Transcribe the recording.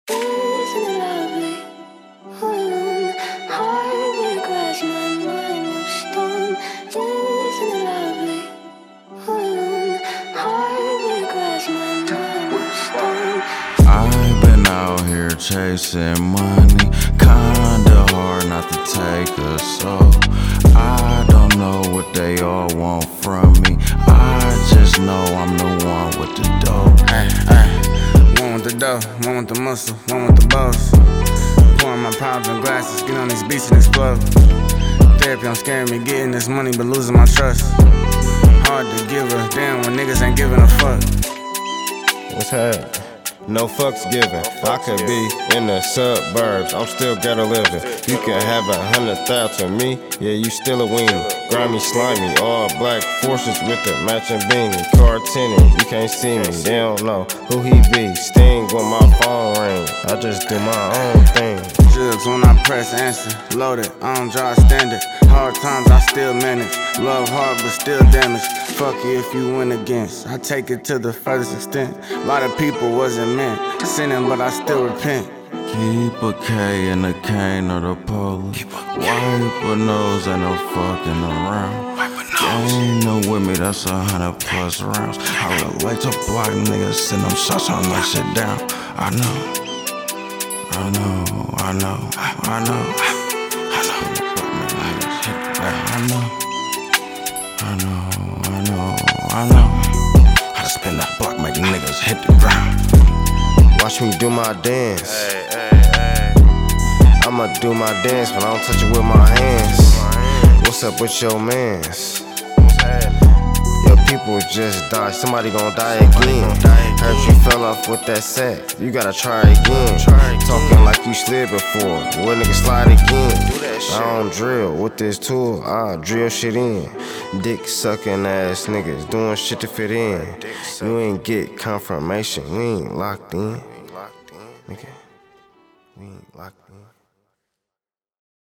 Isn't it lovely? Heart made of glass, my mind of stone. Isn't it lovely? Heart made of glass, my mind of stone. I've been out here chasing money, kinda hard not to take a soul. I don't know what they all want from me, I just know I'm the one with the dough. One with the dough, one with the muscle, one with the boss. Pouring my problems in glasses, get on these beats and explode. Therapy, I'm scaring me getting this money but losing my trust. Hard to give a damn when niggas ain't giving a fuck. What's happening? No fucks given. I could be in the suburbs, I'm still ghetto living. You can have 100,000 me, yeah, you still a weenie. Grimy, slimy, all black forces with the matching beanie. Car tinted, you can't see me, they don't know who he be. Sting when my phone ring, I just do my own thing. Jugs when I press answer, loaded, I don't draw a standard. Hard times I still manage, love hard but still damaged. Fuck you if you win against, I take it to the furthest extent. A lot of people wasn't meant, sinning but I still repent. Keep a K in the cane or the police. Wipe a nose, ain't no fucking around. Ain't no with me, that's 100+ rounds. I relate to block niggas, send them shots on that shit down. I know. I know. I know. I know. How to spin that block, make niggas hit the ground. Watch me do my dance. I'ma do my dance, but I don't touch it with my hands. What's up with your mans? Your people just died, somebody gon' die again. Heard you fell off with that set, you gotta try again. Talking like you slid before, what nigga slide again? I don't drill with this tool, I drill shit in. Dick sucking ass niggas doing shit to fit in. You ain't get confirmation, we ain't locked in. Nigga, we ain't locked in.